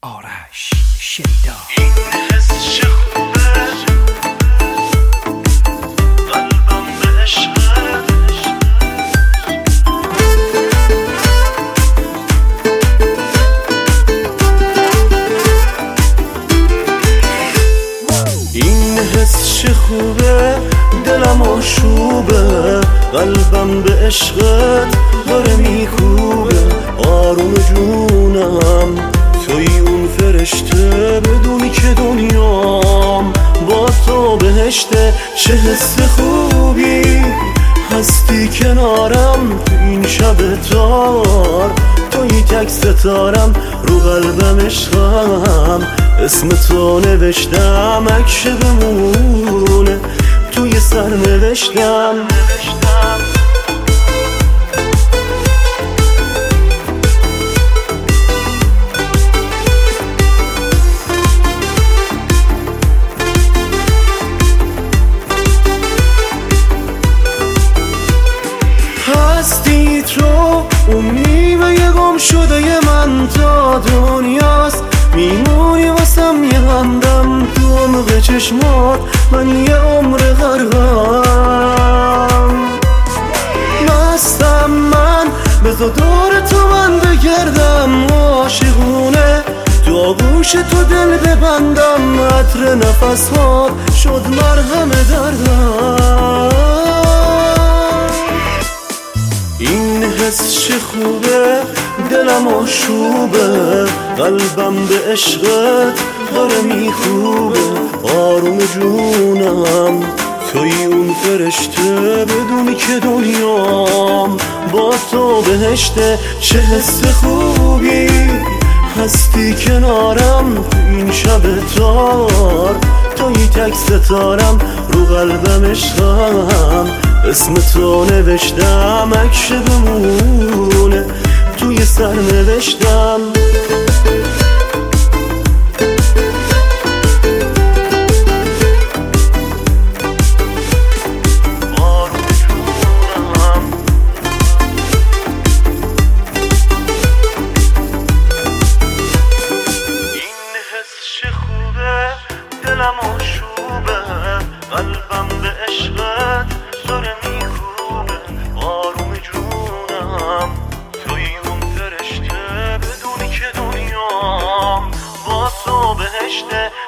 آرش شیدا. این حس چه خوبه، قلبم به عشقت. این حس چه خوبه، دلم آشوبه، قلبم به عشقت داره میکوبه. آروم جونم توی اون فرشته، بدونی که دنیام با تو بهشته. چه حس خوبی هستی کنارم، تو این شب تار توی تک ستارم. رو قلبم عشقم اسم تو نوشتم، عکس بمونه توی سر نوشتم. هستی تو اون نیمه گم شده من، تا دنیاست میمونی واسم یه بندم تو عمق چشمات. من یه عمر غرقم، مستم من، بذار دور تو من بگردم. عاشقونه تو آغوش تو دل ببندم، عطر نفسات شد مرهم دردم. این حس چه خوبه، دلم آشوبه، قلبم به عشقت داره میخوبه. آروم جونم توی اون فرشته، بدونی که دنیام با تو بهشته. چه حس خوبی هستی کنارم، تو این شب تار توی تک ستارم. رو قلبم عشقم اسم تو نوشتم، عکس بمونه توی سر نوشتم. این حس چه خوبه، دلم آشوبه، قلبم به عشقت داره میکوبه. آروم جونم توی اون فرشته، بدونی که دنیام با تو بهشته.